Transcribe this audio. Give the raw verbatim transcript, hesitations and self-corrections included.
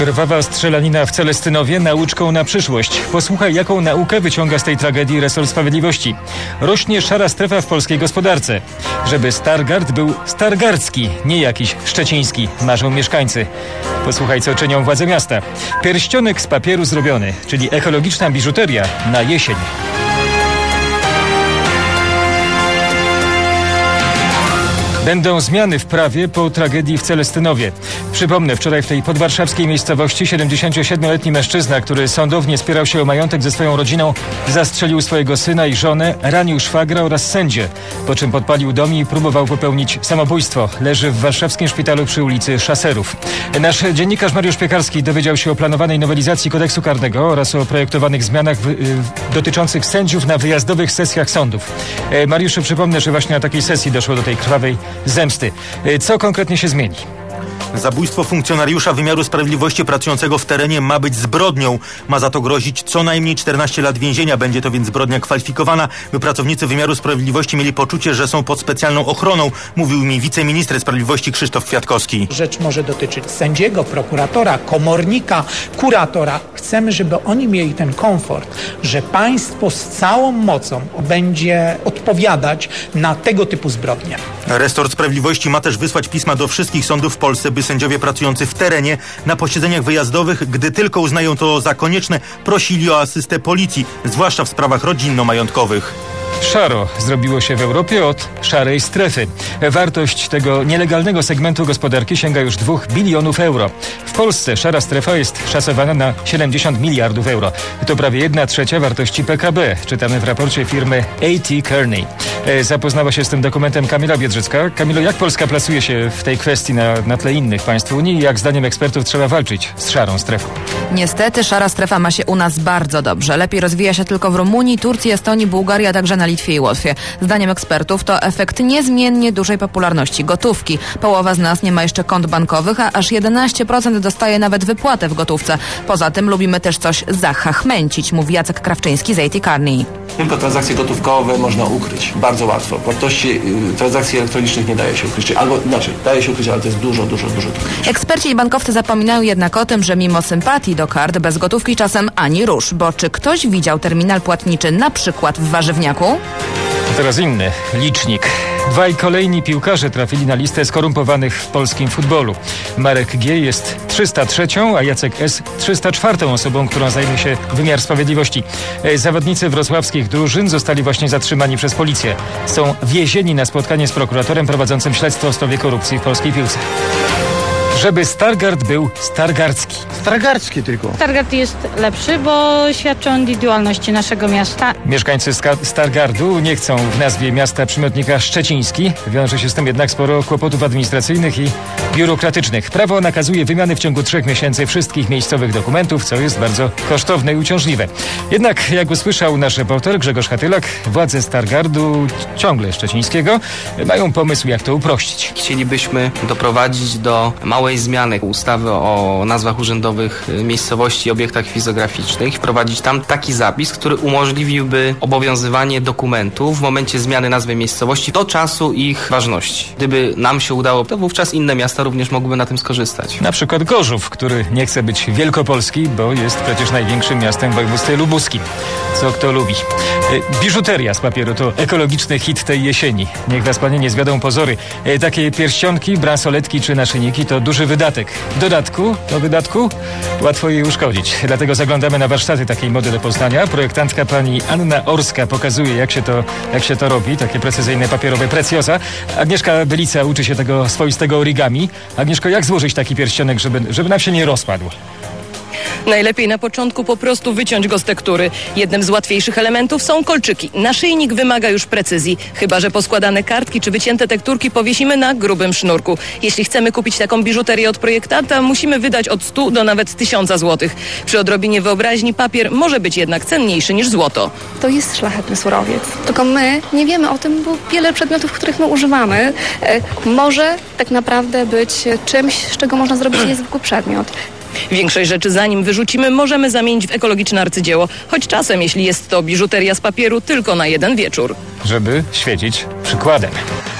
Krwawa strzelanina w Celestynowie nauczką na przyszłość. Posłuchaj, jaką naukę wyciąga z tej tragedii resort sprawiedliwości. Rośnie szara strefa w polskiej gospodarce. Żeby Stargard był stargardzki, nie jakiś szczeciński, marzą mieszkańcy. Posłuchaj, co czynią władze miasta. Pierścionek z papieru zrobiony, czyli ekologiczna biżuteria na jesień. Będą zmiany w prawie po tragedii w Celestynowie. Przypomnę, wczoraj w tej podwarszawskiej miejscowości siedemdziesięciosiedmioletni mężczyzna, który sądownie spierał się o majątek ze swoją rodziną, zastrzelił swojego syna i żonę, ranił szwagra oraz sędzię, po czym podpalił dom i próbował popełnić samobójstwo. Leży w warszawskim szpitalu przy ulicy Szaserów. Nasz dziennikarz Mariusz Piekarski dowiedział się o planowanej nowelizacji kodeksu karnego oraz o projektowanych zmianach w, y, dotyczących sędziów na wyjazdowych sesjach sądów. E, Mariuszu, przypomnę, że właśnie na takiej sesji doszło do tej krwawej zemsty. Co konkretnie się zmieni? Zabójstwo funkcjonariusza wymiaru sprawiedliwości pracującego w terenie ma być zbrodnią. Ma za to grozić co najmniej czternaście lat więzienia. Będzie to więc zbrodnia kwalifikowana, by pracownicy wymiaru sprawiedliwości mieli poczucie, że są pod specjalną ochroną, mówił mi wiceminister sprawiedliwości Krzysztof Kwiatkowski. Rzecz może dotyczyć sędziego, prokuratora, komornika, kuratora. Chcemy, żeby oni mieli ten komfort, że państwo z całą mocą będzie odpowiadać na tego typu zbrodnie. Resort Sprawiedliwości ma też wysłać pisma do wszystkich sądów w Polsce, by sędziowie pracujący w terenie na posiedzeniach wyjazdowych, gdy tylko uznają to za konieczne, prosili o asystę policji, zwłaszcza w sprawach rodzinno-majątkowych. Szaro zrobiło się w Europie od szarej strefy. Wartość tego nielegalnego segmentu gospodarki sięga już dwóch bilionów euro. W Polsce szara strefa jest szacowana na siedemdziesiąt miliardów euro. To prawie jedna trzecia wartości P K B, czytamy w raporcie firmy A T Kearney. Zapoznała się z tym dokumentem Kamila Biedrzycka. Kamilo, jak Polska plasuje się w tej kwestii na, na tle innych państw Unii i jak zdaniem ekspertów trzeba walczyć z szarą strefą? Niestety szara strefa ma się u nas bardzo dobrze. Lepiej rozwija się tylko w Rumunii, Turcji, Estonii, Bułgarii, a także na Litwie i Łotwie. Zdaniem ekspertów to efekt niezmiennie dużej popularności gotówki. Połowa z nas nie ma jeszcze kont bankowych, a aż jedenaście procent dostaje nawet wypłatę w gotówce. Poza tym lubimy też coś zachachmęcić, mówi Jacek Krawczyński z A T Kearney. Tylko transakcje gotówkowe można ukryć bardzo łatwo. Wartości y, transakcji elektronicznych nie daje się ukryć. Albo inaczej, daje się ukryć, ale to jest dużo, dużo, dużo trudniejsze. Eksperci i bankowcy zapominają jednak o tym, że mimo sympatii do kart bez gotówki czasem ani rusz. Bo czy ktoś widział terminal płatniczy na przykład w warzywniaku? Teraz inny licznik. Dwaj kolejni piłkarze trafili na listę skorumpowanych w polskim futbolu. Marek G. jest trzysta trzecią, a Jacek S. trzysta czwartą osobą, którą zajmie się wymiar sprawiedliwości. Zawodnicy wrocławskich drużyn zostali właśnie zatrzymani przez policję. Są wiezieni na spotkanie z prokuratorem prowadzącym śledztwo w sprawie korupcji w polskiej piłce. Żeby Stargard był stargardzki. Stargardzki tylko. Stargard jest lepszy, bo świadczy o indywidualności naszego miasta. Mieszkańcy Stargardu nie chcą w nazwie miasta przymiotnika szczeciński. Wiąże się z tym jednak sporo kłopotów administracyjnych i biurokratycznych. Prawo nakazuje wymiany w ciągu trzech miesięcy wszystkich miejscowych dokumentów, co jest bardzo kosztowne i uciążliwe. Jednak, jak usłyszał nasz reporter Grzegorz Hatylak, władze Stargardu, ciągle szczecińskiego, mają pomysł, jak to uprościć. Chcielibyśmy doprowadzić do małej zmiany ustawy o nazwach urzędowych miejscowości i obiektach fizograficznych, wprowadzić tam taki zapis, który umożliwiłby obowiązywanie dokumentów w momencie zmiany nazwy miejscowości do czasu ich ważności. Gdyby nam się udało, to wówczas inne miasta również mogłyby na tym skorzystać. Na przykład Gorzów, który nie chce być wielkopolski, bo jest przecież największym miastem w województwie lubuskim. Co kto lubi. Biżuteria z papieru to ekologiczny hit tej jesieni. Niech was, panie, nie zwiodą pozory. Takie pierścionki, bransoletki czy naszyjniki to duży wydatek. W dodatku, do wydatku łatwo jej uszkodzić. Dlatego zaglądamy na warsztaty takiej mody do Poznania. Projektantka pani Anna Orska pokazuje, jak się to, jak się to robi. Takie precyzyjne papierowe precjoza. Agnieszka Bylica uczy się tego swoistego origami. Agnieszko, jak złożyć taki pierścionek, żeby, żeby nam się nie rozpadł? Najlepiej na początku po prostu wyciąć go z tektury. Jednym z łatwiejszych elementów są kolczyki. Naszyjnik wymaga już precyzji, chyba że poskładane kartki czy wycięte tekturki powiesimy na grubym sznurku. Jeśli chcemy kupić taką biżuterię od projektanta, musimy wydać od stu do nawet tysiąca złotych. Przy odrobinie wyobraźni papier może być jednak cenniejszy niż złoto. To jest szlachetny surowiec. Tylko my nie wiemy o tym, bo wiele przedmiotów, których my używamy, e, może tak naprawdę być czymś, z czego można zrobić niezwykły przedmiot. Większość rzeczy, zanim wyrzucimy, możemy zamienić w ekologiczne arcydzieło. Choć czasem, jeśli jest to biżuteria z papieru, tylko na jeden wieczór. Żeby świecić przykładem.